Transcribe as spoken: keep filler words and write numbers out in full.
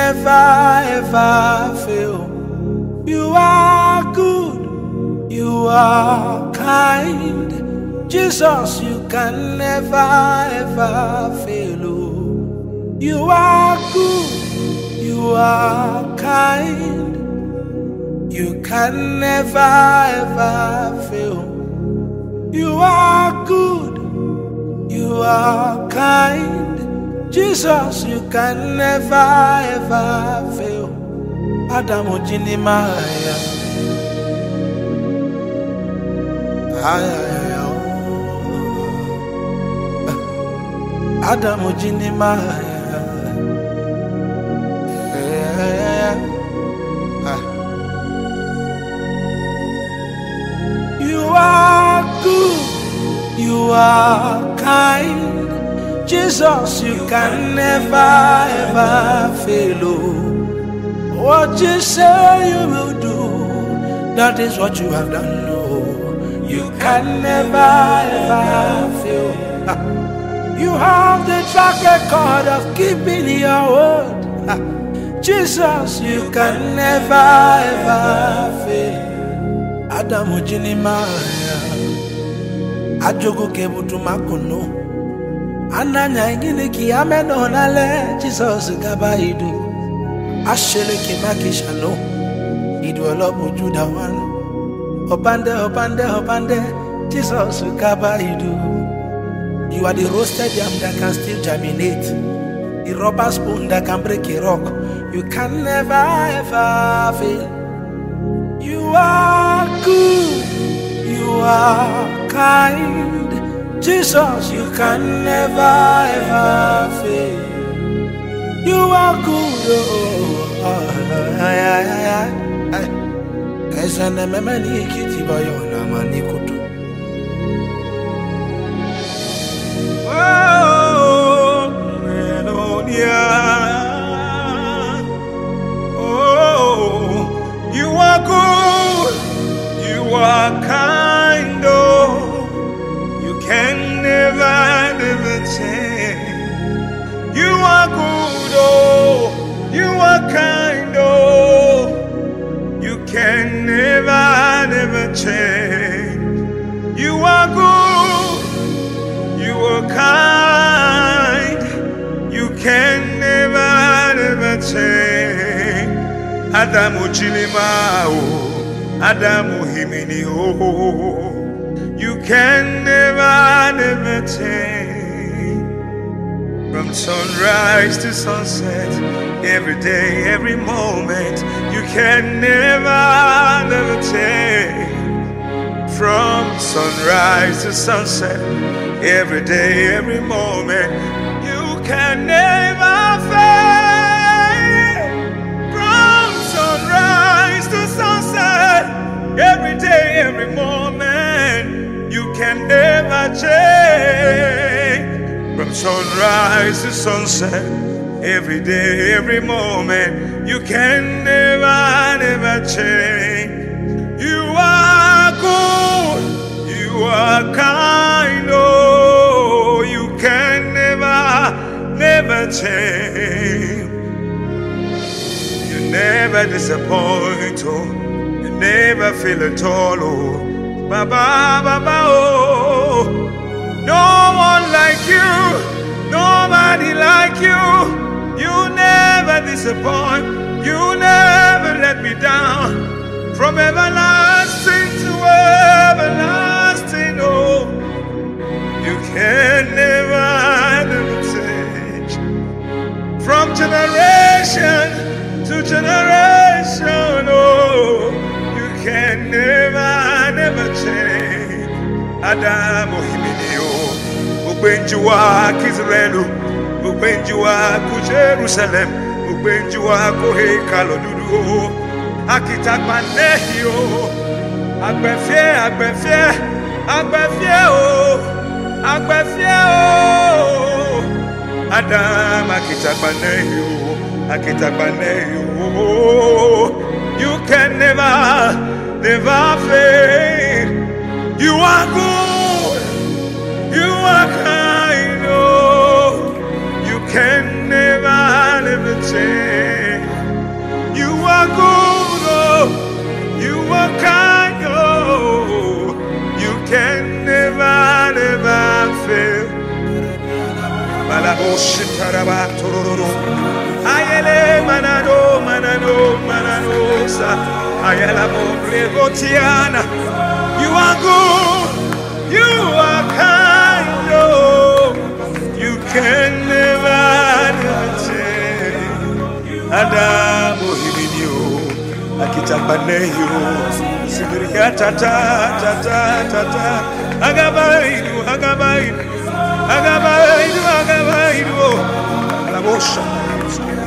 never ever fail. You are good, you are kind. Jesus, you can never ever fail. Oh. You are good, you are kind. You can never ever fail. You are good, you are kind. Jesus, you can never ever fail. Adam Ojinimaya. Adam Ojinimaya. You are good, you are kind. Jesus, you can never ever fail. Oh. What you say you will do, that is what you have done. Oh. You can never ever fail. You have the track record of keeping your word. Jesus, you can never ever fail. Adam Ojinimaya. Ajogo kebutu makono. Ananya ingine ki ameno nale. Jesus gabaidu. Ashele ki makishano. Idu olobu juda wano. Obande, obande, obande. Jesus gabaidu. You are the roasted yam that can still germinate. The rubber spoon that can break a rock. You can never ever fail. You are good, you are kind. Jesus, you can never ever fail. You are good, oh, ay, ay, ay, ay. Esa na memani kiti bayo na manikutu. Oh, oh, you are good, you are kind, oh, you can never, never change. You are good, oh, you are kind, oh, you can never, never change. You are good, you are kind, you can never, never change. Adamu Chilimao, Adamu Himini, oh, you can never, never change. From sunrise to sunset, every day, every moment, you can never, never change. From sunrise to sunset, every day, every moment, you can never fail. From sunrise to sunset, every day, every moment, you can never change. From sunrise to sunset, every day, every moment, you can never, never change. You are good, you are kind, oh, you can never, never change. You never disappoint, oh, you never fail at all, oh, Baba, Baba, oh. No one like you, nobody like you. You never disappoint, you never let me down. From everlasting to everlasting, oh, you can never, never change. From generation to generation, oh, you can never, never change. Adamu Himinio, Ubenjua Kizrelu, Ubenjua ku Jerusalem, Ubenjua ku Hekalodudu, Akitakmanehio, Agbefie, Agbefie, Agbefie, oh, Agbefie, oh, Adam Akitakmanehio, Akitakmanehio, you can never, never fail. You are good, you are kind, oh, you can never, never change. You are good, you are kind, oh, you can never, never change. Adamu himinyo, akitabaneyo, sigiriya tata, tata, tata, agabaidu, agabaidu, agabaidu, agabaidu, alabosha.